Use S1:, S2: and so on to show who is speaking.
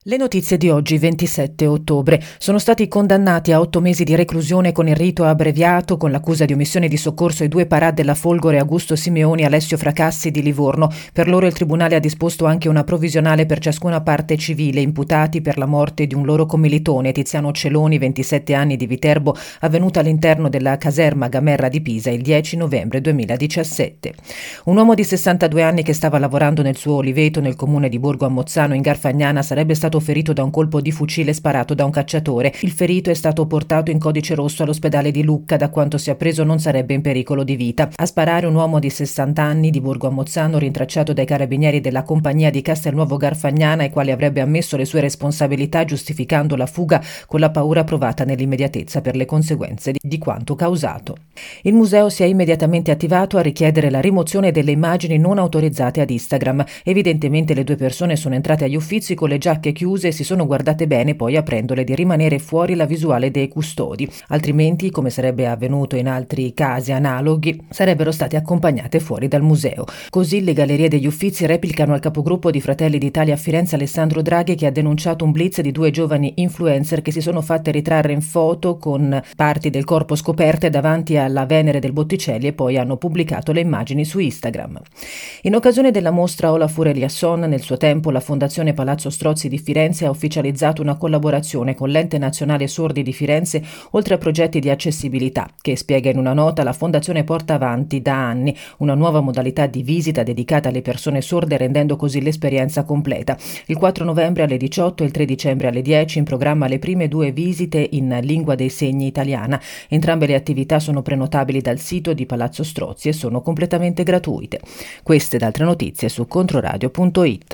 S1: Le notizie di oggi, 27 ottobre. Sono stati condannati a 8 mesi di reclusione con il rito abbreviato con l'accusa di omissione di soccorso i due parà della Folgore Augusto Simeoni e Alessio Fracassi di Livorno. Per loro il tribunale ha disposto anche una provvisionale per ciascuna parte civile, imputati per la morte di un loro commilitone, Tiziano Celoni, 27 anni, di Viterbo, avvenuta all'interno della caserma Gamerra di Pisa il 10 novembre 2017. Un uomo di 62 anni che stava lavorando nel suo oliveto nel comune di Borgo a Mozzano in Garfagnana sarebbe stato ferito da un colpo di fucile sparato da un cacciatore. Il ferito è stato portato in codice rosso all'ospedale di Lucca. Da quanto si è appreso non sarebbe in pericolo di vita. A sparare un uomo di 60 anni di Borgo a Mozzano, rintracciato dai carabinieri della compagnia di Castelnuovo Garfagnana, il quale avrebbe ammesso le sue responsabilità giustificando la fuga con la paura provata nell'immediatezza per le conseguenze di quanto causato. Il museo si è immediatamente attivato a richiedere la rimozione delle immagini non autorizzate ad Instagram. Evidentemente le due persone sono entrate agli Uffizi con le giacche chiuse e si sono guardate bene, poi aprendole di rimanere fuori la visuale dei custodi. Altrimenti, come sarebbe avvenuto in altri casi analoghi, sarebbero state accompagnate fuori dal museo. Così le gallerie degli Uffizi replicano al capogruppo di Fratelli d'Italia a Firenze Alessandro Draghi, che ha denunciato un blitz di due giovani influencer che si sono fatte ritrarre in foto con parti del corpo scoperte davanti alla Venere del Botticelli e poi hanno pubblicato le immagini su Instagram. In occasione della mostra Olafur Eliasson, nel suo tempo la Fondazione Palazzo Strozzi di Firenze ha ufficializzato una collaborazione con l'Ente Nazionale Sordi di Firenze, oltre a progetti di accessibilità, che, spiega in una nota, la Fondazione porta avanti da anni una nuova modalità di visita dedicata alle persone sorde, rendendo così l'esperienza completa. Il 4 novembre alle 18 e il 3 dicembre alle 10 in programma le prime due visite in lingua dei segni italiana. Entrambe le attività sono prenotabili dal sito di Palazzo Strozzi e sono completamente gratuite. Queste ed altre notizie su controradio.it.